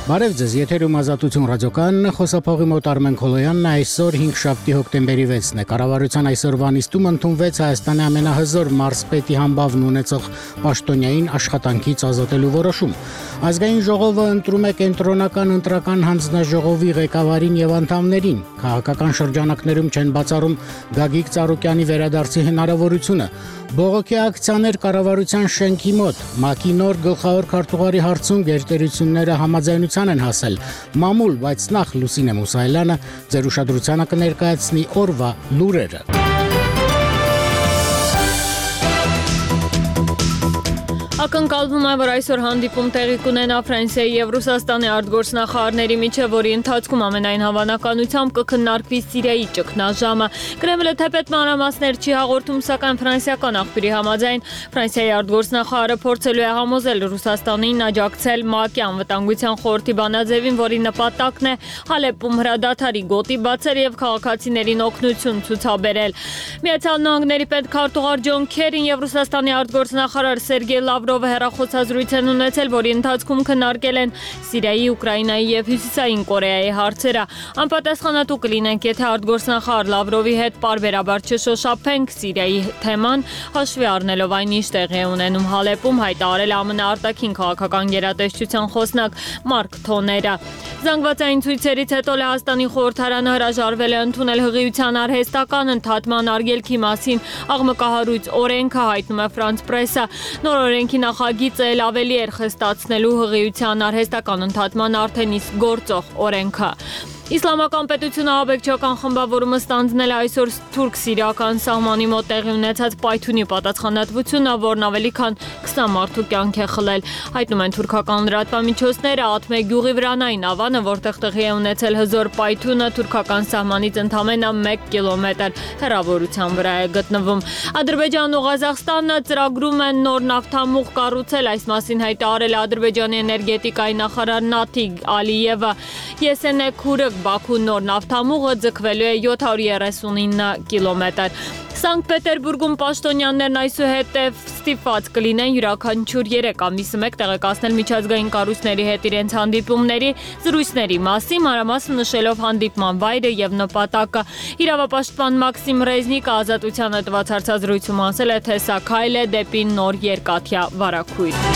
Բարև ձեզ, եթերում Ազատություն ռադիոկայանն է, խոսափողի մոտ Արմեն Քոլոյանն է, այսօր 5 հոկտեմբերի 6-ն է, կառավարության այսօրվա նիստում ընդունվեց Հայաստանի ամենահզոր մարզպետի համբավն ունեցող պաշտոնյային աշխատանքից ազատելու որոշում։ Ազգային ժողովը ընտրում է կենտրոնական ընտրական հանձնաժողովի ղեկավարին եւ անդամներին, քաղաքական շրջանակներում չեն բացառում Գագիկ Ծառուկյանի վերադարձի հնարավորությունը։ Բողոքի ակցիաներ կառավարության շենքի մոտ, ՄԱԿ-ի նոր գլխավոր քարտուղարի հարցում գերտերությունները համաձայնության են հասել։ Մամուլ, բայց նախ Լուսինե Մուսայելյանը ձեր ուշադրությանը կներկայացնի օրվա լուրերը։ Ակնկալվում է, որ այսօր հանդիպում տեղի կունենա Ֆրանսիայի եւ Ռուսաստանի արտգործնախարարների միջև, որի ընթացքում ամենայն հավանականությամբ կքննարկվի Սիրիայի ճգնաժամը։ Կրեմլը թեպետ մանրամասներ չի հաղորդում, սակայն ֆրանսիական աղբյուրի համաձայն Ֆրանսիայի արտգործնախարարը փորձելու է համոզել Ռուսաստանին աջակցել ՄԱԿ-ի անվտանգության խորհրդի բանաձևին, որի նպատակն է Հալեպում հրադադարի գոտի բացել եւ քաղաքացիներին օգնություն ցուցաբերել։ Միացյալ Նահանգների պետքարտուղար Ջոն Քերին եւ Ռուսաստանի արտգործնախարար Սերգեյ Լավրովը հեռախոսազրույց են ունեցել, որի ընթացքում քննարկել են Սիրիայի, Ուկրաինայի եւ Հյուսիսային Կորեայի հարցերը։ Անպատասխանատու կլինենք, եթե արտգործնախարար Լավրովի հետ պարբերաբար չշոշափենք Սիրիայի թեման, հաշվի առնելով այն, ինչ տեղի է ունենում Հալեպում, հայտարարել ԱՄՆ արտաքին քաղաքական գերատեսչության խոսնակ Մարկ Թոները։ Զանգվածային ցույցերից հետո Լեհաստանի խորհրդարանը հրաժարվել է ընդունել հղիության արհեստական ընդհատման արգելքի մասին աղմկահարույց օրենքը, հայտնում է Ֆրանս պրեսը։ Նոր օրենքի նախագիծը էլ ավելի էր խստացնելու հղիության արհեստական ընդհատման արդեն իսկ գործող օրենքը։ Իսլամական պետությունը ահաբեկչական խմբավորումը ստանձնել է այսօր թուրք-սիրիական սահմանի մոտ տեղի ունեցած պայթյունի պատասխանատվությունը, որն ավելի քան 20 մարդու կյանք է խլել։ Հայտնում են թուրքական լրատվամիջոցները, Աթմե գյուղի վրանային ավանը, որտեղ տեղի է ունեցել հզոր պայթյունը, թուրքական սահմանից ընդամենը 1 կիլոմետր հեռավորության վրա է գտնվում։ Ադրբեջանն ու Ղազախստանը ծրագրում են նոր նավթամուղ կառուցել, այս մասին հայտարարել է Ադրբեջանի էներգետիկայի նախարար Նաթիգ Ալիևը։ Եսենեքուրը Բաքու նոր նավթամուղը ձգվելու է 739 կիլոմետր։ Սանկտ Պետերբուրգում պաշտոնյաներն այսուհետև ստիպված կլինեն յուրաքանչյուր 3 ամիսը մեկ տեղեկացնել միջազգային կառույցների հետ իրենց հանդիպումների, զրույցների մասին, մանրամասն նշելով հանդիպման վայրը եւ նպատակը։ Իրավապաշտպան Մաքսիմ Ռեզնիկը Ազատությանը տված հարցազրույցում ասել է, թե սա քայլ է դեպի նոր երկաթյա վարակույր։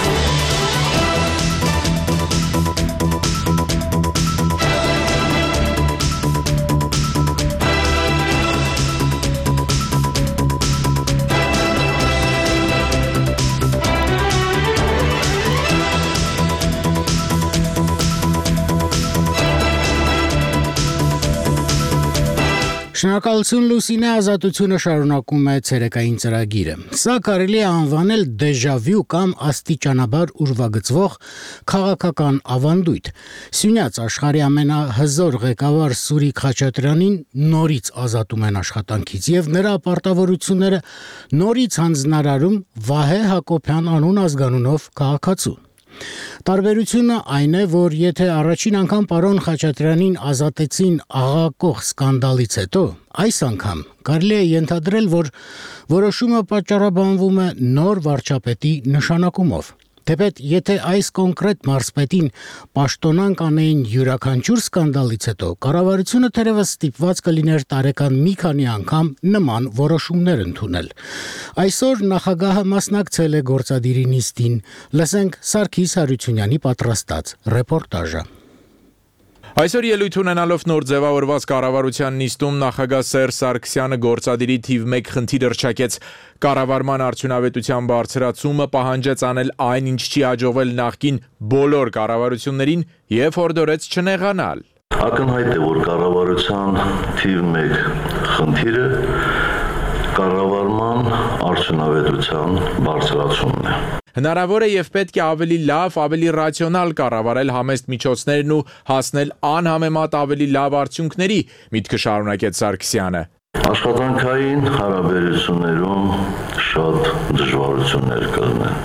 Շնորհակալություն Լուսինե, Ազատությունը շարունակում է ցերեկային ծրագիրը։ Սա կարելի է անվանել դեժավյու կամ աստիճանաբար ուրվագծվող քաղաքական ավանդույթ։ Սյունյաց աշխարհի ամենահզոր ղեկավար Սուրիկ Խաչատրյանին նորից ազատում են աշխատանքից եւ նրա պարտավորությունները նորից հանձնարարում Վահե Հակոբյան անուն ազգանունով քաղաքացու։ Տարբերությունը այն է, որ եթե առաջին անգամ պարոն Խաչատրյանին ազատեցին աղաղակող սկանդալից հետո, այս անգամ կարելի է ենթադրել, որ որոշումը պատճառաբանվում է նոր վարչապետի նշանակումով։ Թեպետ եթե այս կոնկրետ մարզպետին պաշտոնան կանեին յուրաքանչյուր սկանդալից հետո, կառավարությունը թերևս ստիպված կլիներ տարեկան մի քանի անգամ նման որոշումներ ընդունել։ Այսօր նախագահը մասնակցել է գործադիրի նիստին։ Լսենք Սարգիս Հարությունյանի պատրաստած ռեպորտաժը։ Այսօր ելույթ ունենալով նոր ձևավորված կառավարության նիստում նախագահ Սերժ Սարգսյանը գործադիրի թիվ 1 խնդիր հռչակեց։ Կառավարման արդյունավետության բարձրացումը պահանջեց անել այն, ինչ չի հաջողվել նախկին բոլոր կառավարություններին եւ հորդորեց չնեղանալ։ Ակնհայտ է, որ կառավարության թիվ 1 խնդիրը կառավարման արդյունավետության բարձրացումն է։ Հնարավոր է եւ պետք է ավելի լավ, ավելի ռացիոնալ կառավարել համեստ միջոցներն ու հասնել անհամեմատ ավելի լավ արդյունքների, միտքը շարունակեց Սարգսյանը։ Աշխատանքային հարաբերություններում շատ դժվարություններ կլինեն,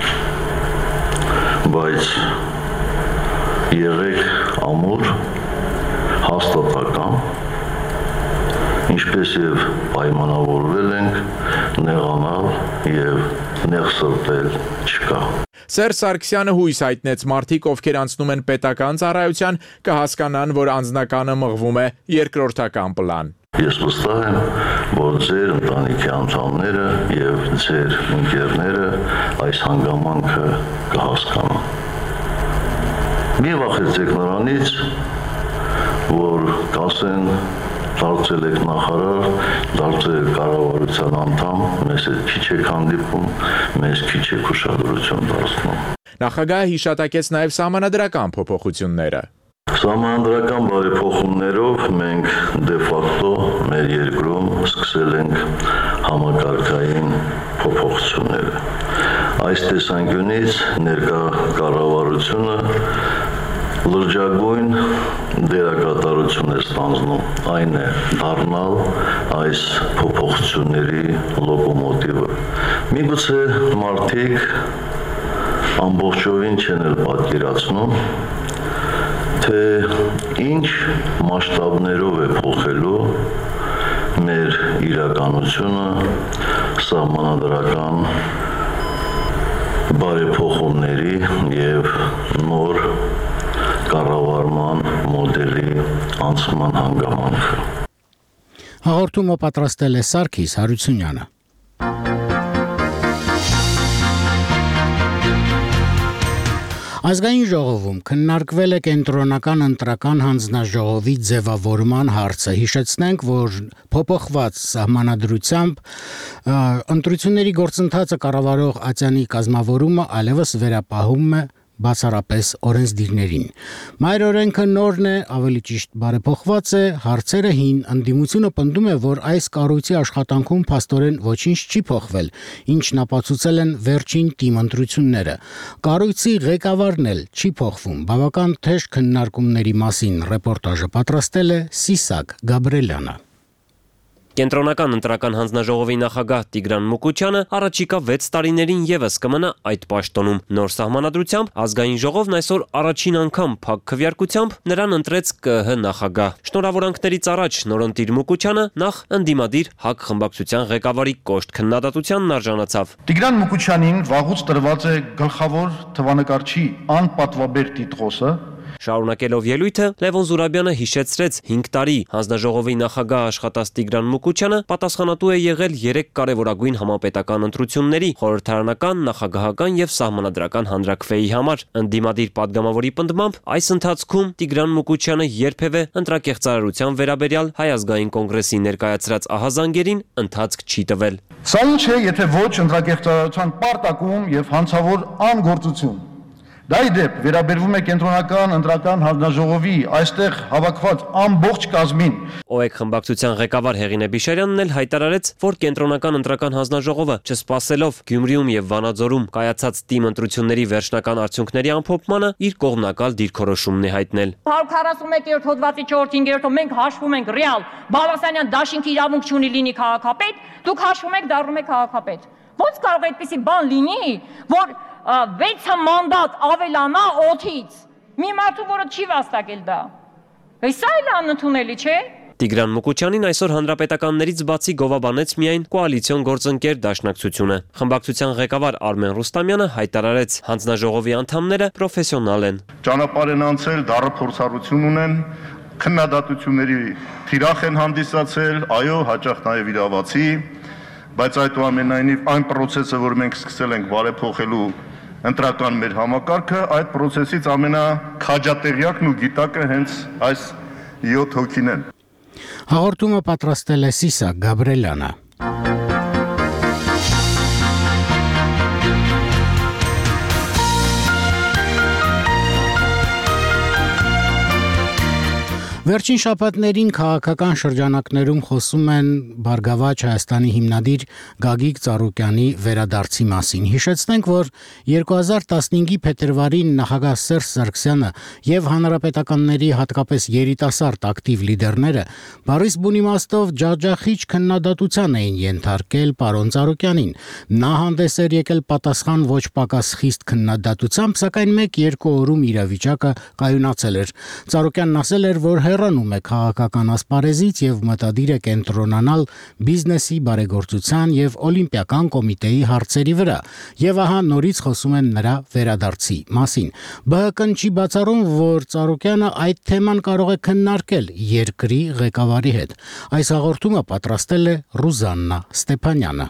բայց եղեք ամուր, հաստատակամ, ինչպես եւ պայմանավորվել ենք, նեղանալ եւ նեղսրտել չկա։ Սերժ Սարգսյանը հույս հայտնեց մարդիկ, ովքեր անցնում են պետական ծառայության, կհասկանան, որ անձնականը մղվում է երկրորդական պլան։ Ես վստահ եմ, որ ձեր ընտանիքի անդամները եւ ձեր ընկերները այս հանգամանքը կհասկանան։ Մի վախեցեք նրանից, որ կասեն դարձել եք նախարար, դարձել եք կառավարության անդամ, մեզ հետ քիչ եք հանդիպում, մեզ քիչ եք ուշադրություն դարձնում։ Նախագահը հիշատակեց նաև սահմանադրական փոփոխությունները։ Սահմանադրական բարեփոխումներով մենք դե ֆակտո մեր երկրում սկսել ենք համակարգային փոփոխությունները։ Այս տեսանկյունից ներկա կառավարությունը լրջագույն դերակատարություն է ստանձնում, այն է դառնալ այս փոփոխությունների լոկոմոտիվը։ Միգուցե մարդիկ ամբողջովին չեն էլ պատկերացնում, թե ինչ մասշտաբներով է փոխելու մեր իրականությունը սահմանադրական բարեփոխումների եւ նոր կառավարման մոդելի անցման հանգամանքը։ Հաղորդումը պատրաստել է Սարգիս Հարությունյանը։ Ազգային ժողովում քննարկվել է կենտրոնական ընտրական հանձնաժողովի ձևավորման հարցը։ Հիշեցնենք, որ փոփոխված սահմանադրությամբ ընտրությունների գործընթացը կառավարող ատյանի կազմավորումը այլևս վերապահում է բացառապես օրենսդիրներին։ Մայր օրենքը նորն է, ավելի ճիշտ բարեփոխված է, հարցերը հին, ընդդիմությունը պնդում է, որ այս կառույցի աշխատանքում փաստորեն ոչինչ չի փոխվել, ինչն ապացուցել են վերջին թիմ ընտրությունները։ Կառույցի ղեկավարն էլ չի փոխվում։ Բավական թեժ քննարկումների մասին ռեպորտաժը պատրաստել է Սիսակ Գաբրելյանը։ Կենտրոնական ընտրական հանձնաժողովի նախագահ Տիգրան Մուկուչյանը առաջիկա 6 տարիներին եւս կմնա այդ պաշտոնում։ Նոր սահմանադրությամբ ազգային ժողովն այսօր առաջին անգամ փակ քվեարկությամբ նրան ընտրեց ԿԸՀ նախագահ։ Շնորհավորանքներից առաջ նորընտիր Մուկուչյանը նախ ընդդիմադիր ՀԱԿ խմբակցության ղեկավարի կոշտ քննադատությանն արժանացավ։ Տիգրան Մուկուչյանին վաղուց տրված է գլխավոր թվանկարչի անպատվաբեր տիտղոսը։ Շարունակելով ելույթը, Լևոն Զուրաբյանը հիշեցրեց 5 տարի հանձնաժողովի նախագահ աշխատած Տիգրան Մուկուչյանը պատասխանատու է եղել 3 կարևորագույն համապետական ընտրությունների՝ խորհրդարանական, նախագահական եւ սահմանադրական հանրաքվեի համար։ Ընդդիմադիր падգամավորի պնդմամբ այս ընթացքում Տիգրան Մուկուչյանը երբևէ ընտրակեղծարարության վերաբերյալ Հայ ազգային կոնգրեսի ներկայացրած ահազանգերին ընթացք չի տվել։ Սա ինչ է, եթե ոչ ընտրակեղծարարության պարտակում եւ հանցավոր անգործություն։ Դա ի դեպ վերաբերվում է կենտրոնական ընտրական հանձնաժողովի այստեղ հավաքված ամբողջ կազմին։ ՕԵԿ խմբակցության ղեկավար Հեղինե Բիշարյանն էլ հայտարարեց, որ կենտրոնական ընտրական հանձնաժողովը չսպասելով Գյումրիում եւ Վանաձորում կայացած թիմ ընտրությունների վերջնական արդյունքների ամփոփմանը իր կողմնակալ դիրքորոշումն է հայտնել։ 141-րդ հոդվածի 4-5-րդով մենք հաշվում ենք ռեալ Բալասանյան դաշինքի իրավունք չունի լինի քաղաքապետ, դուք հաշվում եք դառնում եք քաղաքապետ։ Ոնց կարող է այդպիսի բան լինի, որ 6 մանդատ ավելանա 8-ից։ Մի մարդու, որը չի վաստակել դա։ Սա էլ անընդունելի չէ։ Տիգրան Մուկուչյանին այսօր հանրապետականներից բացի գովաբանեց միայն կոալիցիոն գործընկեր Դաշնակցությունը։ Խմբակցության ղեկավար Արմեն Ռուստամյանը հայտարարեց, հանձնաժողովի անդամները պրոֆեսիոնալ են։ Ճանապարհ են անցել, դառը փորձառություն ունեն, քննադատությունների թիրախ են հանդիսացել, այո, հաճախ նաև իրավացի, բայց այդուամենայնիվ այն process-ը, որ մենք սկսել ենք բարեփոխելու ընտրական մեր համակարգը, այդ process-ից ամենաքաջատեղյակն ու գիտակը հենց այս 7 հոգին են։ Հաղորդումը պատրաստել է Սիսակ Գաբրելյանը։ Վերջին շաբաթներին քաղաքական շրջանակներում խոսում են Բարգավաճ Հայաստանի հիմնադիր Գագիկ Ծառուկյանի վերադարձի մասին։ Հիշեցնենք, որ 2015-ի փետրվարին նախագահ Սերժ Սարգսյանը եւ հանրապետականների հատկապես երիտասարդ ակտիվ լիդերները բառից բուն իմաստով ջախջախիչ քննադատության էին ենթարկել պարոն Ծառուկյանին։ Նա հանդես էր եկել պատասխան ոչ պակաս խիստ քննադատությամբ, սակայն 1-2 օրում իրավիճակը կայունացել էր։ Ծառուկյանն ասել էր, որ հեռանում է քաղաքական ասպարեզից եւ մտադիր է կենտրոնանալ բիզնեսի, բարեգործության եւ օլիմպիական կոմիտեի հարցերի վրա։ Եվ ահա նորից խոսում են նրա վերադարձի մասին։ ԲՀԿ-ն չի բացառում, որ Ծառուկյանը այդ թեման կարող է քննարկել երկրի ղեկավարի հետ։ Այս հաղորդումը պատրաստել է Ռուզաննա Ստեփանյանը։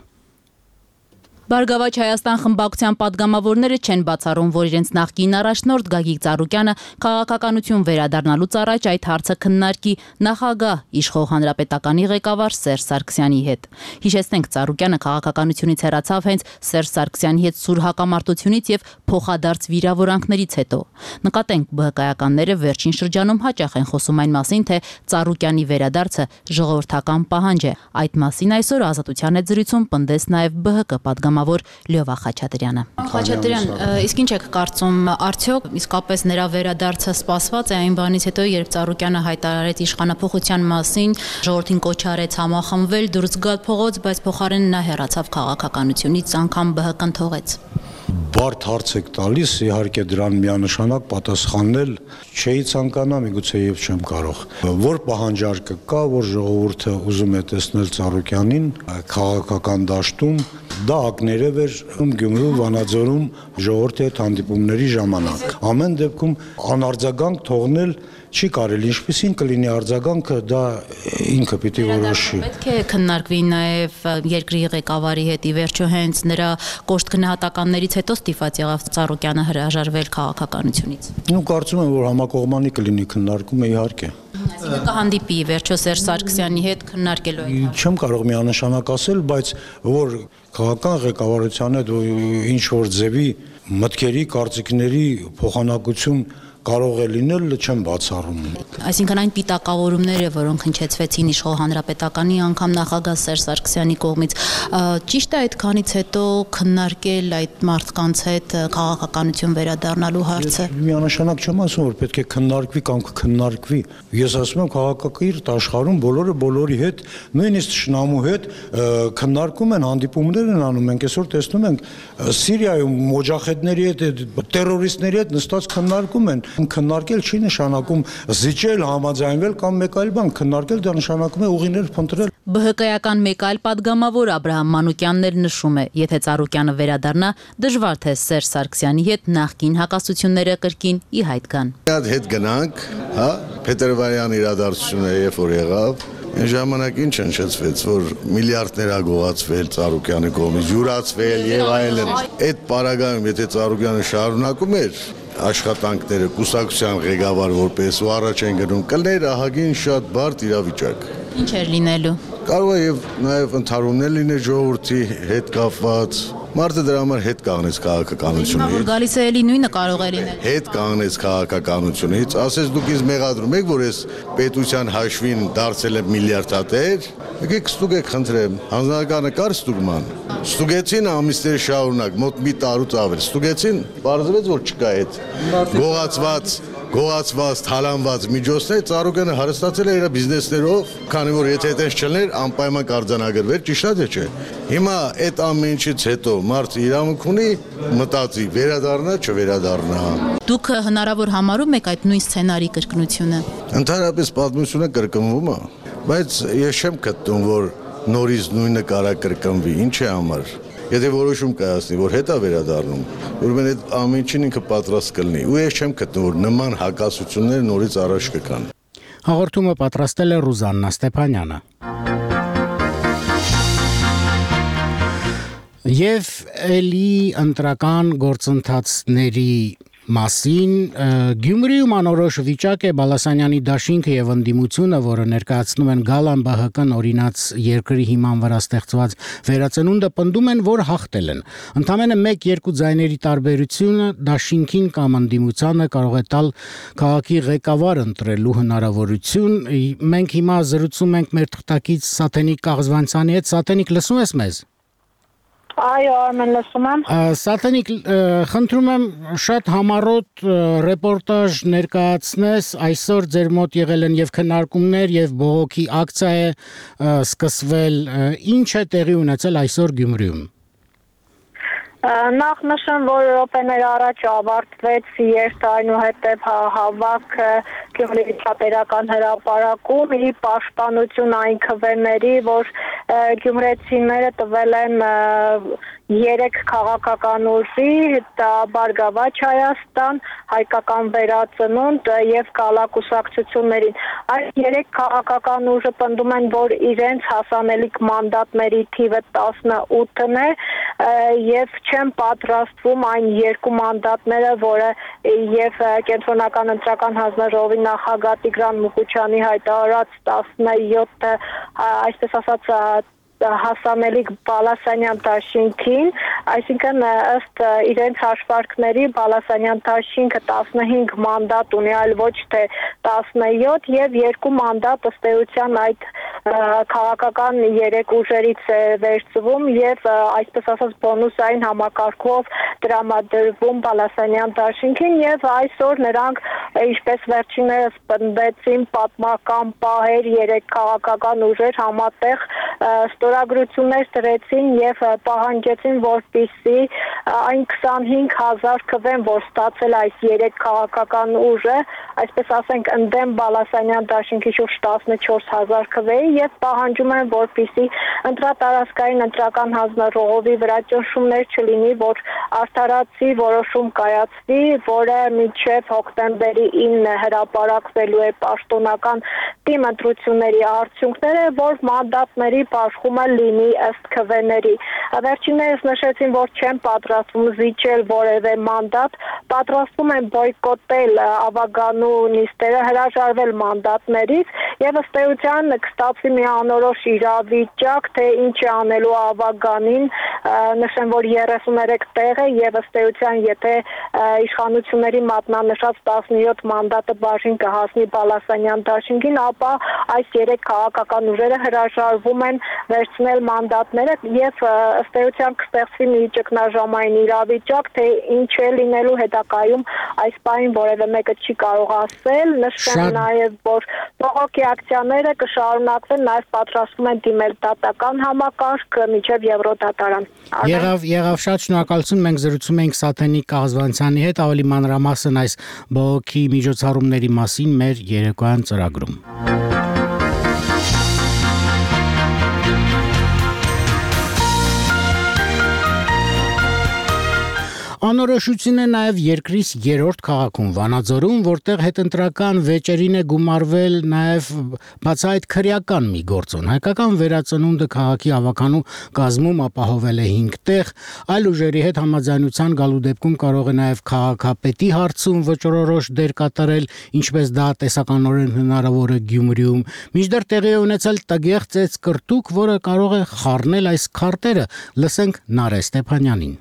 Բարգավաճ Հայաստան խմբակցության падգամավորները չեն բացառում, որ իրենց նախկին առաջնորդ Գագիկ Ծառուկյանը քաղաքականություն վերադառնալուց առաջ այդ հարցը քննարկի նախագահ իշխող հանրապետականի ղեկավար Սերժ Սարգսյանի հետ։ Հիշեցնենք, Ծառուկյանը քաղաքականությունից հեռացավ հենց Սերժ Սարգսյանի հետ սուր հակամարտությունից եւ փոխադարձ վիրավորանքներից հետո։ Նկատենք, ԲՀԿ-ականները վերջին շրջանում հաճախ են խոսում այն մասին, թե Ծառուկյանի վերադարձը ժողովրդական պահանջ է։ Այդ մասին այսօր Ազատության հետ զրույցում պնդեց նաեւ ԲՀԿ падգամավոր Լյովա Խաչատրյանը։ Խաչատրյան, իսկ ինչ եք կարծում, արդյոք իսկապես նրա վերադարձը սպասված է այն բանից հետո, երբ Ծառուկյանը հայտարարեց իշխանափոխության մասին, ժողովրդին կոչ արեց համախմբվել, դուրս գալ փողոց, բայց փոխարենն նա հեռացավ քաղաքականությունից, անգամ ԲՀԿ-ն թողեց։ Բարդ հարց եք տալիս, իհարկե դրան միանշանակ պատասխանել չէի ցանկանա, միգուցե եւ չեմ կարող։ Որ պահանջարկը կա, որ ժողովուրդը ուզում է տեսնել Ծառուկյանին քաղաքական դաշտում, դա ակներև էր Գյումրու, Վանաձորում ժողովրդի հետ հանդիպումների ժամանակ։ Ամեն դեպքում անարձագանք թողնել չի կարելի, ինչպեսին կլինի արձագանքը, դա ինքը պիտի որոշի։ Պետք է քննարկվի նաև երկրի ղեկավարի հետ, ի վերջո հենց նրա կոշտ գնահատականներից հետո ստիպված եղավ Ծառուկյանը հրաժարվել քաղաքականությունից։ Կարծում եմ, որ համակողմանի կլինի քննարկումը, իհարկե։ Այսինքն կհանդիպի վերջո Սերժ Սարգսյանի հետ քննարկելու այդ։ Չեմ կարող միանշանակ ասել, բայց որ քաղաքական ղեկավարության հետ ինչ որ ձևի մտքերի, կարծիքների փոխանակություն կարող է լինել, չեմ բացառում։ Այսինքն այն պիտակավորումները, որոնք հնչեցվեցին իշխող հանրապետականի անգամ նախագահ Սերժ Սարգսյանի կողմից, ճիշտ է այդքանից հետո քննարկել այդ մարդկանց հետ քաղաքականություն վերադառնալու հարցը։ Միանշանակ չեմ ասում, որ պետք է քննարկվի կամ կքննարկվի։ Ես ասում եմ, քաղաքակիրթ աշխարհում բոլորը բոլորի հետ, նույնիսկ շնամու հետ քննարկում են, հանդիպումներ են անում։ Մենք այսօր տեսնում ենք Սիրիայում մոջախեդների հետ, տերորիստների հետ նստած քննարկում են։ Քննարկել չի նշանակում զիջել, համաձայնվել կամ մեկ այլ բան, քննարկել դա նշանակում է ուղիներ փնտրել։ ԲՀԿ-ական մեկ այլ падգամավոր Աբրահամ Մանուկյանն էլ նշում է, եթե Ծառուկյանը վերադառնա, դժվար թե Սերժ Սարգսյանի հետ նախկին հակասությունները կրկին ի հայտ գան։ Հետ գնանք, հա, Փետրվարյան իրադարձությունը երբ որ եղավ, այն ժամանակ ինչ հնչեցվեց, որ միլիարդներ ա գողացվել Ծառուկյանի կողմից, յուրացվել եւ այլն։ Այդ պարագայում եթե Ծառուկյանը շարունակում էր աշխատանքները կուսակցության ղեկավար որպես ու առաջ են գնում կլներ ահագին շատ բարդ իրավիճակ։ Ինչ էր լինելու։ Կարող է եւ նաեւ ընդհանրումներ լինել ժողովրդի հետ կապված։ Մարդը դրա համար հետ կանգնեց քաղաքականությունից։ Գալիս է էլի նույնը կարող է լինել։ Հետ կանգնեց քաղաքականությունից, ասես դուք ինձ մեղադրում եք, որ ես պետության հաշվին դարձել եմ միլիարդատեր։ Եկեք ստուգեք, խնդրեմ, հանրականը կար ստուգման։ Ստուգեցին ամիսներ շարունակ, մոտ մի տարուց ավել։ Ստուգեցին, բարձրացվեց, որ չկա այդ գողացված, թալանված միջոցներ, Ծառուկյանը հարստացել է իր բիզնեսներով, քանի որ եթե այդպես չլներ, անպայման կարձանագրվեր, ճիշտ է թե չէ։ Հիմա այդ ամեն ինչից հետո մարդը իրավունք ունի մտածի, վերադառնա, չվերադառնա։ Դուք հնարավոր համարում եք այդ նույն սցենարի կրկնությունը։ Ընդհանրապես պատմությունը կրկնվում է, բայց ես չեմ գտնում, որ նորից նույնը կարա կրկնվի, ինչի համար։ Եթե որոշում կայացնի, որ հետա վերադառնում, ուրեմն այդ ամեն ինչին ինքը պատրաստ կլինի։ Ու ես չեմ գտնում, որ նման հակասություններ նորից առաջ կգան։ Հաղորդումը պատրաստել է Ռուզաննա Ստեփանյանը։ Եվ էլի ընտրական գործընթացների մասին Գյումրիում անորոշ վիճակ է Բալասանյանի դաշինքը եւ ընդդիմությունը, որը ներկայացնում են Գալան ԲՀԿ-ն օրինաց երկրի հիման վրա ստեղծված վերածնունդը, պնդում են, որ հաղթել են։ Ընդամենը 1-2 ձայների տարբերությունը դաշինքին կամ ընդդիմությանը կարող է տալ քաղաքի ղեկավար ընտրելու հնարավորություն։ Մենք հիմա զրուցում ենք մեր թղթակից Սաթենիկ Կաղզվանցյանի հետ։ Սաթենիկ, լսում ես մեզ։ Այո, Արմեն, լսում եմ։ Սաթենիկ, խնդրում եմ շատ համառոտ ռեպորտաժ ներկայացնես, այսօր ձեր մոտ եղել են եւ քննարկումներ եւ բողոքի ակցիա է սկսվել, ինչ է տեղի ունեցել այսօր Գյումրիում։ Նախ նշեմ, որ րոպեներ առաջ ավարտվեց երթ այնուհետև հավաք Գյումրի վիճակագրական հրապարակում ի պաշտպանություն այն քվեների, որ գյումրեցիները տվել են 3 քաղաքական ուժի՝ Բարգավաճ Հայաստան, Հայկական վերածնունդ եւ կալակուսակցություններին։ Այս 3 քաղաքական ուժը պնդում են, որ իրենց հասանելիք մանդատների թիվը 18-ն է եւ չեն պատրաստվում այն 2 մանդատները, որը եւ կենտրոնական ընտրական հանձնաժողովի նախագահ Տիգրան Մուկուչյանի հայտարարած 17 այսպես ասած հասանելիք Բալասանյան դաշինքին, այսինքն ըստ իրենց հաշվարկների Բալասանյան դաշինքը 15 մանդատ ունի, այլ ոչ թե 17 եւ 2 մանդատ ըստ էության այդ քաղաքական 3 ուժերից է վերցվում եւ այսպես ասած բոնուսային համակարգով տրամադրվում Բալասանյան դաշինքին եւ այսօր նրանք ինչպես վերջիններս պնդեցին պատմական պահեր 3 քաղաքական ուժեր համատեղ ստորագրություններ տրեցին եւ պահանջեցին, որպեսզի այն 25,000 քվեն, որ ստացել այս 3 քաղաքական ուժը, այսպես ասենք, ընդդեմ Բալասանյան դաշինքի շուրջ 14,000 քվեի եւ պահանջում են, որպեսզի ընտրատարածքային ընտրական հանձնաժողովի վրա ճնշումներ չլինի, որ արդարացի որոշում կայացվի, որը մինչև հոկտեմբերի 9-ը հրապարակվելու է պաշտոնական թիմ ընտրությունների արդյունքները, որ մանդատների բաշխումը լինի ըստ քվեների։ Վերջիններս նշեցին, որ չեն պատրաստվում զիջել որևէ մանդատ, պատրաստվում են բոյկոտել ավագանու նիստերը, հրաժարվել մանդատներից եւ ըստ էության կստացվի մի անորոշ իրավիճակ, թե ինչ է անելու ավագանին, նշեմ, որ 33 տեղ է եւ ըստ էության, եթե իշխանությունների մատնանշած 17 մանդատը բաժին կհասնի Բալասանյան դաշինքին, ապա այս 3 քաղաքական ուժերը հրաժարվում են վերցնել մանդատները եւ ըստ էության կստեղծվի մի ճգնաժամային իրավիճակ, թե ինչ է լինելու հետագայում այս պահին որևէ մեկը չի կարող ասել, նշեմ նաեւ, որ բողոքի ակցիաները կշարունակվեն, նաեւ պատրաստվում են դիմել դատական համակարգ մինչեւ Եվրոդատարան։ Եղավ, շատ շնորհակալություն, մենք զրուցում էինք Սաթենիկ Կաղազվանցյանի հետ, ավելի մանրամասն այս բողոքի միջոցառումների մասին մեր երեկոյան ծրագրում։ Անորոշություն է նաև երկրիս 3-րդ քաղաքում Վանաձորում, որտեղ հետընտրական վեճերին է գումարվել նաև բացահայտ քրեական մի գործոն։ Հայկական վերածնունդը քաղաքի ավականու կազմում ապահովել է 5 տեղ, այլ ուժերի հետ համաձայնության գալու դեպքում կարող է նաև քաղաքապետի հարցում վճռորոշ դեր կատարել, ինչպես դա տեսականորեն հնարավոր է Գյումրիում։ Մինչդեռ տեղի է ունեցել տգեղ ծեծ կրտուկ, որը կարող է խառնել այս քարտերը։ Լսենք Նարէ Ստեփանյանին։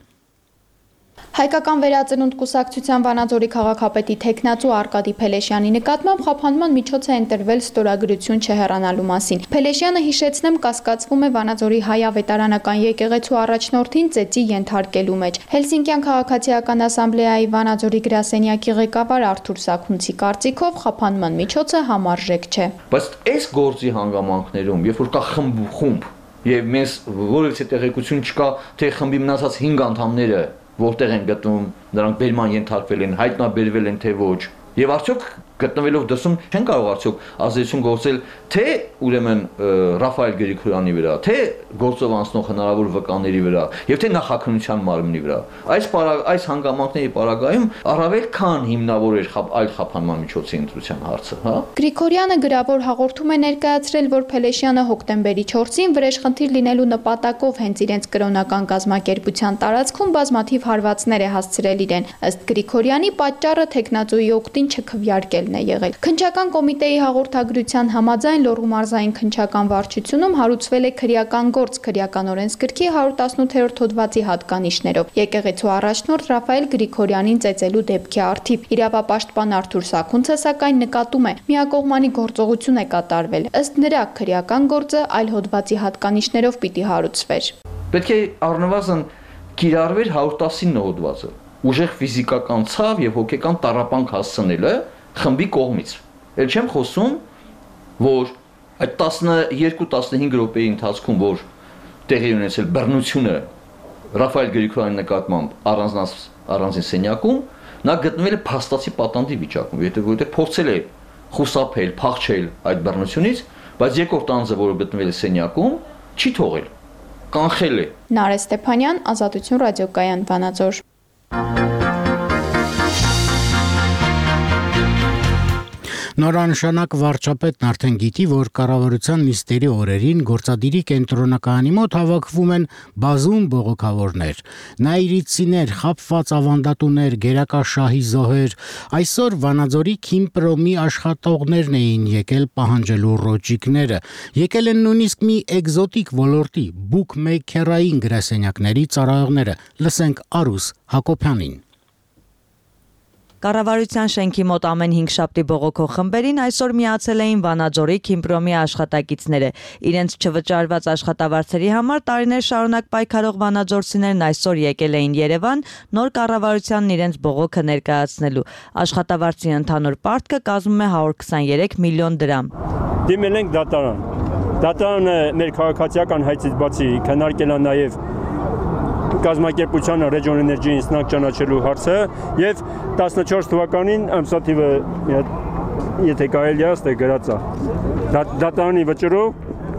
Հայկական վերածնունդ կուսակցության Վանաձորի քաղաքապետի թեկնածու Արկադի Փելեշյանի նկատմամբ խափանման միջոց է ընտրվել ստորագրություն չհեռանալու մասին։ Փելեշյանը, հիշեցնեմ, կասկածվում է Վանաձորի հայ-ավետարանական եկեղեցու առաջնորդին ծեծի ենթարկելու մեջ։ Հելսինկյան քաղաքացիական ասամբլեայի Վանաձորի գրասենյակի ղեկավար Արթուր Սաքունցի կարծիքով խափանման միջոցը համարժեք չէ։ Բայց այս գործի հանգամանքներում, երբ որ կա խումբ, եւ մեզ որևէ տեղեկություն չկա, թե խմբի մնացած 5 անդամները որտեղ են գտնվում, նրանք բերման ենթարկվել են, հայտնաբերվել են թե ոչ։ Եվ արդյոք գտնվելով դրսում չեն կարող արդյոք ազդեցություն գործել թե ուրեմն Ռաֆայել Գրիգորյանի վրա, թե գործով անցնող հնարավոր վկաների վրա, եւ թե նախաքննության մարմնի վրա։ Այս հանգամանքների պարագայում առավել քան հիմնավոր էր այլ խափանման միջոցի ընտրության հարցը, հա։ Գրիգորյանը գրավոր հաղորդում է ներկայացրել, որ Փելեշյանը հոկտեմբերի 4-ին վրեժխնդիր լինելու նպատակով հենց իրենց կրոնական կազմակերպության տարածքում բազմաթիվ հարվածներ է հասցրել իրեն։ Ըստ Գրիգորյանի պատճառը թեկնածուի օգտին չքվյարկելն է եղել։ Քննչական կոմիտեի հաղորդագրության համաձայն Լոռու մարզային քննչական վարչությունում հարուցվել է քրեական գործ քրեական օրենսգրքի 118-րդ հոդվածի հատկանիշներով։ Եկեղեցու առաջնորդ Ռաֆայել Գրիգորյանին ծեծելու դեպքի առթիվ իրավապաշտպան Արթուր Սաքունցը սակայն նկատում է միակողմանի գործողություն է կատարվել։ Ըստ նրա քրեական գործը այլ հոդվածի հատկանիշներով պիտի հարուցվեր։ Պետք է առնվազն կիրառվեր 119 հոդվածը։ Ուժեղ ֆիզիկական ցավ եւ հոգեկան տառապանք հասցնելը խմբի կողմից։ Էլ չեմ խոսում, որ այդ 12-15 րոպեի ընթացքում, որ տեղի ունեցել բռնությունը Ռաֆայել Գրիգորյանի նկատմամբ առանձին սենյակում, նա գտնվել է փաստացի պատանդի վիճակում, որտեղ փորձել է խուսափել, փախչել այդ բռնությունից, բայց երկրորդ անձը, որը գտնվել է սենյակում, չի թողել, կանխել է։ Նարեկ Ստեփանյան, Ազատություն ռադիոկայան, Վանաձոր։ Նորանշանակ վարչապետն արդեն գիտի, որ կառավարության նիստերի օրերին գործադիրի կենտրոնակայանի մոտ հավաքվում են բազում բողոքավորներ, նայիրիցիներ, խաբված ավանդատուներ, գերակաշահի զոհեր։ Այսօր Վանաձորի Քիմպրոմի աշխատողներն էին եկել պահանջելու ռոճիկները, եկել են նույնիսկ մի էկզոտիկ ոլորտի բուքմեյքերային գրասենյակների ծառայողները։ Լսենք Արուս Հակոբյանին։ Կառավարության շենքի մոտ ամեն 5 շաբթի բողոքող խմբերին այսօր միացել էին Վանաձորի Քիմպրոմի աշխատակիցները։ Իրենց չվճարված աշխատավարձերի համար տարիներ շարունակ պայքարող վանաձորցիներն այսօր եկել էին Երևան նոր կառավարությանն իրենց բողոքը ներկայացնելու։ Աշխատավարձի ընդհանուր պարտքը կազմում է 123 միլիոն դրամ։ Դիմել ենք դատարան։ Դատարանը մեր քաղաքացիական հայցից բացի քննարկել է նաև կազմակերպությանը Region Energy-ին սնանկ ճանաչելու հարցը եւ 14 թվականին ամսաթիվը եթե կարելի է ասել գրած է դատարանի վճռով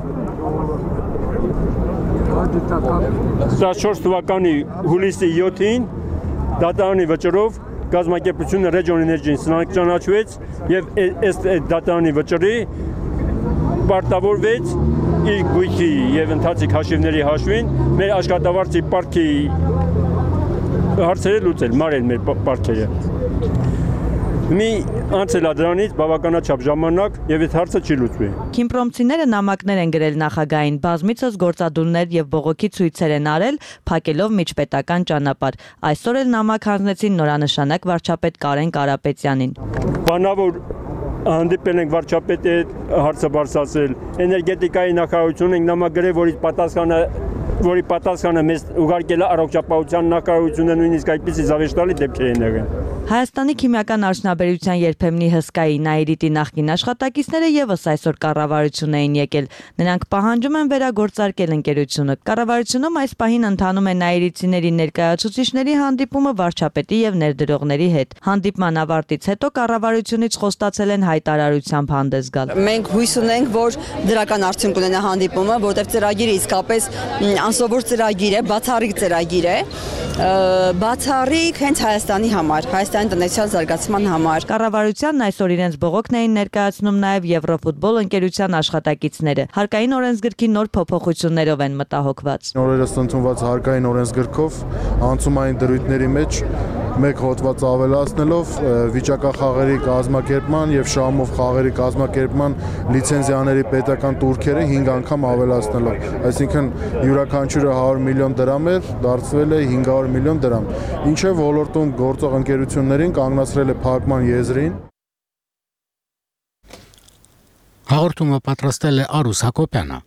14 թվականի հուլիսի 7-ին դատարանի վճռով կազմակերպությունը Region Energy-ին սնանկ ճանաչվեց եւ այս դատարանի վճռի պարտավորվեց իր գույքի եւ ընթացիկ հաշիվների հաշվին մեր աշխատավարձի պարտքի հարցերը լուծել, մարել մեր պարտքերը։ Մի անցել է դրանից բավականաչափ ժամանակ եւ այդ հարցը չի լուծվի։ Քիմպրոմցիները նամակներ են գրել նախագահային, բազմիցս գործադուլներ եւ բողոքի ցույցեր են արել, փակելով միջպետական ճանապարհ։ Այսօր էլ նամակ հանձնեցին նորանշանակ վարչապետ Կարեն Կարապետյանին։ Բանավոր հանդիպել ենք վարչապետի հետ հարցը բարձրացրել, էներգետիկայի նախարարություն ենք նամակ գրել, որի պատասխանը մեզ ուղարկել է առողջապահության նախարարությունը, նույնիսկ այդպիսի զավեշտալի դեպքեր են եղել։ Հայաստանի քիմիական արդյունաբերության երբեմնի հսկայի Նայիրիտի նախկին աշխատակիցները եւս այսօր կառավարություն էին եկել։ Նրանք պահանջում են վերագործարկել ընկերությունը։ Կառավարությունում այս պահին ընթանում է նայիրիցիների ներկայացուցիչների հանդիպումը վարչապետի եւ ներդրողների հետ։ Հանդիպման ավարտից հետո կառավարությունից խոստացել են հայտարարությամբ հանդես գալ։ Մենք հույս ունենք, որ դրական արդյունք կունենա հանդիպումը, որտեղ ծրագիրը իսկապես անսովոր ծրագիր է, բացառիկ ծրագիր է, բացառիկ հենց Հայաստանի համար, Հայաստանի տնտեսության զարգացման համար։ Կառավարությանն այսօր իրենց բողոքն էին ներկայացնում նաև Եվրոֆուտբոլ ընկերության աշխատակիցները։ Հարկային օրենսգրքի նոր փոփոխություններով են մտահոգված։ Նորերս ընդունված հարկային օրենսգրքով անցումային դրույթների մեջ մեկ հոդված ավելացնելով վիճակախաղերի կազմակերպման եւ շահումով խաղերի կազմակերպման լիցենզիաների պետական տուրքերը 5 անգամ ավելացնելով, այսինքն յուրաքանչյուրը 100 միլիոն դրամ էր, դարձվել է 500 միլիոն դրամ, ինչը ոլորտում գործող ընկերություններին կանգնացրել է փակման եզրին։ Հաղորդումը պատրաստել է Արուս Հակոբյանը։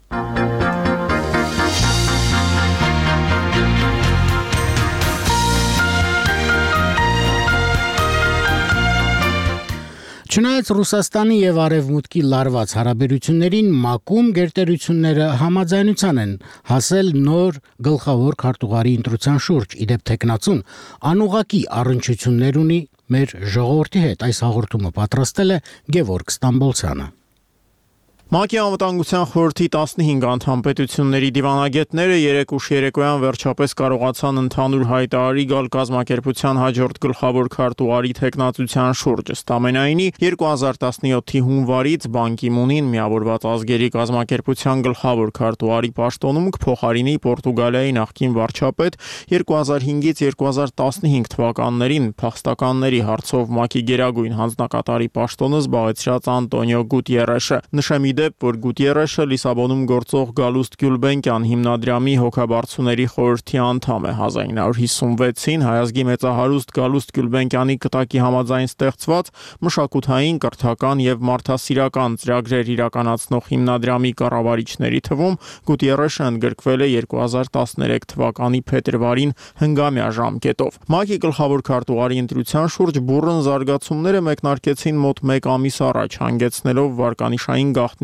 Չնայած Ռուսաստանի եւ Արևմուտքի լարված հարաբերություններին մակում գերտերությունները համաձայնության են հասել նոր գլխավոր քարտուղարի ընտրության շուրջ, իդեպ տեխնացուն անուղակի առնչություններ ունի մեր ժողովրդի հետ։ Այս հաղորդումը պատրաստել է Գևորգ Ստամբոլցյանը։ ՄԱԿ-ի անվտանգության խորհրդի 15 անդամ պետությունների դիվանագետները երեկ ուշ երեկոյան վերջապես կարողացան ընդհանուր հայտարարի գալ կազմակերպության հաջորդ գլխավոր քարտուղարի թեկնածության շուրջ։ Ըստ ամենայնի 2017-ի հունվարից Բան Կի Մունին Միավորված ազգերի կազմակերպության գլխավոր քարտուղարի պաշտոնում կփոխարինի Պորտուգալիայի նախկին վարչապետ 2005-ից 2015 թվականներին փախստականների հարցով ՄԱԿ-ի գերագույն հանձնակատարի պաշտոնը զբաղեցրած Անտոնիո Գուտիերեշը։ Նշեմ որ Գուտիերեշը Լիսաբոնում գործող Գալուստ Գյուլբենկյան հիմնադրամի հոգաբարձուների խորհրդի անդամ է։ 1956-ին հայազգի մեծահարուստ Գալուստ Գյուլբենկյանի կտակի համաձայն ստեղծված մշակութային, կրթական եւ մարդասիրական ծրագրեր իրականացնող հիմնադրամի կառավարիչների թվում Գուտիերեշը ընդգրկվել է 2013 թվականի փետրվարին հնգամյա ժամկետով։ ՄԱԿ-ի գլխավոր քարտուղարի ընտրության շուրջ բուռն զարգացումները մեկնարկեցին մոտ 1 ամիս առաջ, հանգեցնելով վարկանիշային գաղտնի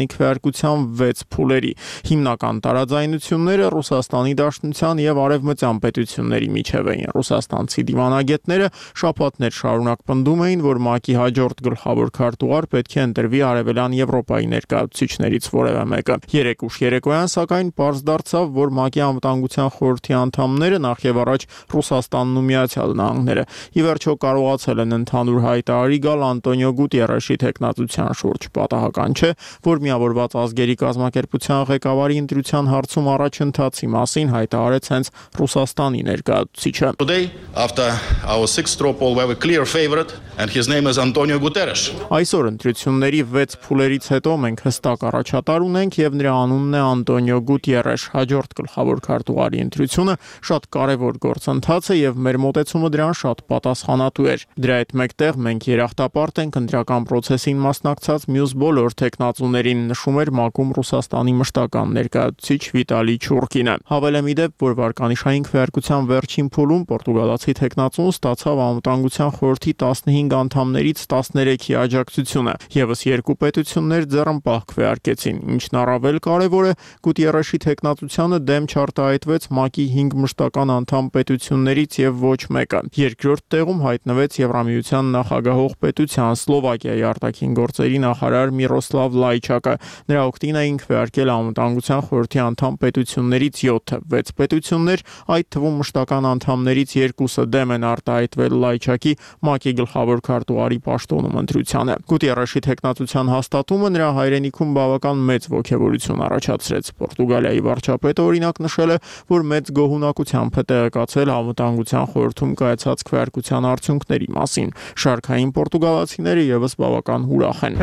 Ռուսաստանի քվեարկության 6 փուլերի։ Հիմնական տարաձայնությունները Ռուսաստանի Դաշնության եւ Արևմտյան պետությունների միջև էին։ Ռուսաստանցի դիվանագետները շաբաթներ շարունակ պնդում էին, որ ՄԱԿ-ի հաջորդ գլխավոր քարտուղար պետք է ընտրվի Արևելյան Եվրոպայի ներկայացուցիչներից որևէ մեկը։ Երեկ ուշ երեկոյան, սակայն պարզ դարձավ, որ ՄԱԿ-ի անվտանգության խորհրդի անդամները նախ եւ առաջ Ռուսաստանն ու Միացյալ Նահանգները ի վերջո կարողացել են ընդհանուր հայտարարի գալ Անտոնիո Գուտիերեշի տեխնացության շուրջ։ Պատահական չէ, որ Միավորված ազգերի կազմակերպության ղեկավարի ընտրության հարցում առաջընթացի մասին հայտարարեց հենց Ռուսաստանի ներկայացուցիչը։ Today, after our sixth straw poll, we have a clear favorite, and his name is Antonio Guterres. Այսօր ընտրությունների 6 փուլերից հետո մենք հստակ առաջատար ունենք եւ նրա անունն է Անտոնիո Գուտիերեշ։ Հաջորդ գլխավոր քարտուղարի ընտրությունը շատ կարևոր գործընթաց է եւ մեր մոտեցումը դրան շատ պատասխանատու էր։ Դրա հետ մեկտեղ մենք երախտապարտ ենք ընտրական process-ին մասնակցած մյուս բոլոր տեխնացուներին, նշում էր ՄԱԿ-ում Ռուսաստանի մշտական ներկայացուցիչ Վիտալի Չուրկինը։ Հավելեմ ի դեպ, որ վարկանիշային քվեարկության վերջին փուլում պորտուգալացի տեխնացուն ստացավ անվտանգության խորհրդի 15 անդամներից 13-ի աջակցությունը։ Եվս 2 պետություններ ձեռնպահ քվեարկեցին։ Ինչն առավել կարևոր է, Գուտիերեշի տեխնացությանը դեմ չարտահայտվեց ՄԱԿ-ի 5 մշտական անդամ պետություններից եւ ոչ մեկը։ Երկրորդ տեղում հայտնվեց Եվրամիության նախագահող պետության Սլովակիայի արտաքին գործերի նախարար Միրոսլավ Լայչակը։ Նրա օգտին էին քվեարկել անվտանգության խորհրդի անդամ պետություններից 7-ը։ 6 պետություններ, այդ թվում մշտական անդամներից 2-ը դեմ են արտահայտվել Լայչակի ՄԱԿ-ի գլխավոր քարտուղարի պաշտոնում ընտրությանը։ Գուտիերեշի տեխնացության հաստատումը նրա հայրենիքում բավական մեծ ոգևորություն առաջացրեց։ Պորտուգալիայի վարչապետը օրինակ նշել է, որ մեծ գոհունակությամբ է տեղեկացել անվտանգության խորհրդում կայացած քվեարկության արդյունքների մասին։ Շարքային պորտուգալացիները եւս բավական ուրախ են։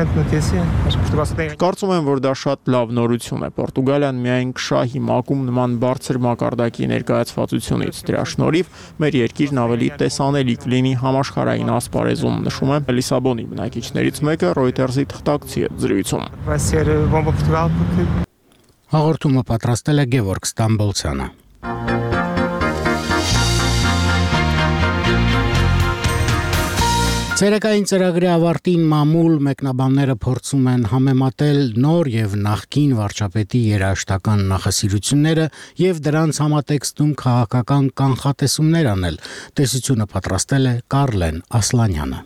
Կարծում եմ, որ դա շատ լավ նորություն է։ Պորտուգալիան միայն կշահի ՄԱԿ-ում նման բարձր մակարդակի ներկայացվածությունից։ Դրա շնորհիվ մեր երկիրն ավելի տեսանելի կլինի համաշխարհային ասպարեզում, նշում է Լիսաբոնի բնակիչներից մեկը Reuters-ի թղթակցի հետ զրույցում։ Հաղորդումը պատրաստել է Գևորգ Ստամբոլցյանը։ Ցերեկային ծրագրի ավարտին մամուլ մեկնաբանները փորձում են համեմատել նոր եւ նախկին վարչապետի երաժշտական նախասիրությունները եւ դրանց համատեքստում քաղաքական կանխատեսումներ անել։ Տեսությունը պատրաստել է Կարլեն Ասլանյանը։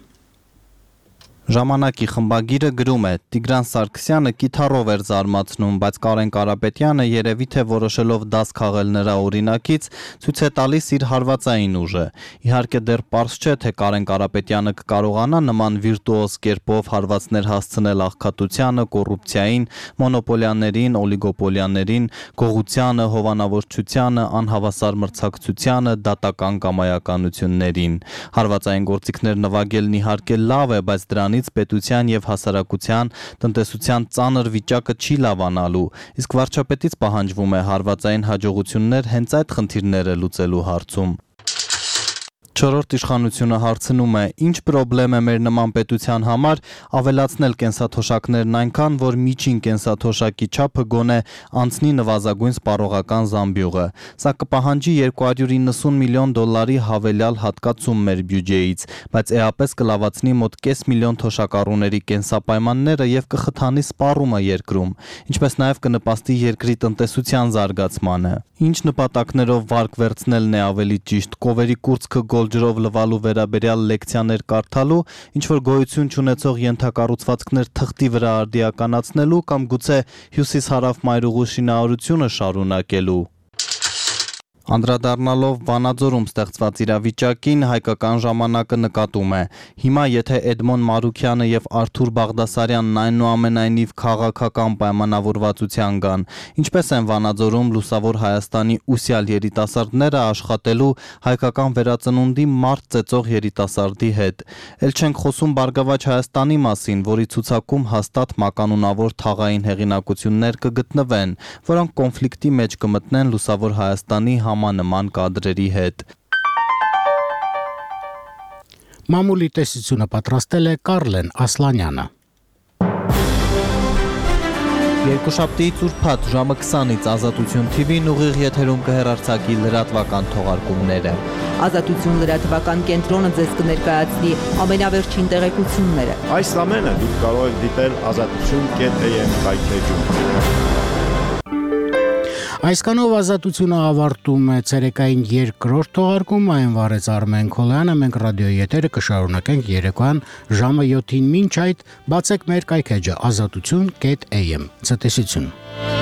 Ժամանակի խմբագիրը գրում է. Տիգրան Սարգսյանը կիթառով էր զարմացնում, բայց Կարեն Կարապետյանը երևի թե որոշելով դաս քաղել նրա օրինակից ցույց է տալիս իր հարվածային ուժը։ Իհարկե դեռ պարզ չէ, թե Կարեն Կարապետյանը կկարողանա նման վիրտուոզ կերպով հարվածներ հասցնել աղքատությանը, կոռուպցիային, մոնոպոլիաներին, օլիգոպոլիաներին, գողությանը, հովանավորչությանը, անհավասար մրցակցությանը, դատական կամայականություններին։ Հարվածային գործիքներ նվագելն իհարկե լավ է, բայց դրան պետության եւ հասարակության տնտեսության ծանր վիճակը չի լավանալու, իսկ վարչապետից պահանջվում է հարվածային հաջողություններ հենց այդ խնդիրները լուծելու հարցում։ Չորրորդ իշխանությունը հարցնում է. ինչ պրոբլեմ է մեր նման պետության համար ավելացնել կենսաթոշակներն այնքան, որ միջին կենսաթոշակի չափը գոնե անցնի նվազագույն սպառողական զամբյուղը։ Սա կպահանջի $290 միլիոն հավելյալ հատկացում մեր բյուջեից, բայց էապես կլավացնի մոտ կես միլիոն թոշակառուների կենսապայմանները եւ կխթանի սպառումը երկրում, ինչպես նաեւ կնպաստի երկրի տնտեսության զարգացմանը։ Ինչ նպատակներով վարկ վերցնելն է ավելի ճիշտ՝ կովերի կուրծքը ջրով լվալու վերաբերյալ լեկցիաներ կարդալու, ինչ որ գոյություն չունեցող ենթակառուցվածքներ թղթի վրա արդիականացնելու կամ գուցե հյուսիս-հարավ մայրուղու շինարարությունը շարունակելու։ Անդրադառնալով Վանաձորում ստեղծված իրավիճակին, Հայկական ժամանակը նկատում է. հիմա եթե Էդմոն Մարուքյանը եւ Արթուր Բաղդասարյանն այնուամենայնիվ քաղաքական պայմանավորվածության կան, ինչպես են Վանաձորում լուսավոր Հայաստանի ուսյալ երիտասարդները աշխատելու հայկական վերածնունդի մարդ ծեծող երիտասարդի հետ։ Էլ չենք խոսում Բարգավաճ Հայաստանի մասին, որի ցուցակում հաստատ մականունավոր թաղային հեղինակություններ կգտնվեն, որոնք կոնֆլիկտի մեջ կմտնեն լուսավոր Հայաստանի նման կադրերի հետ։ Մամուլի տեսությունը պատրաստել է Կարլեն Ասլանյանը։ Երկուշաբթիից ուրբաթ ժամը 20-ից Ազատություն TV-ն ուղիղ եթերում կհեռարձակի լրատվական թողարկումները։ Ազատություն լրատվական կենտրոնը ձեզ կներկայացնի ամենավերջին տեղեկությունները։ Այս ամենը դուք կարող եք դիտել azatutun.am կայքեջում։ Այսքանով Ազատությունը ավարտում է ցերեկային երկրորդ թողարկումը, այն վարեց Արմեն Քոլյանը, մենք ռադիոյի եթերը կշարունակենք երեկոյան ժամը 7-ին, մինչ այդ բացեք մեր կայքեջը azatutun.am։ Ցտեսություն։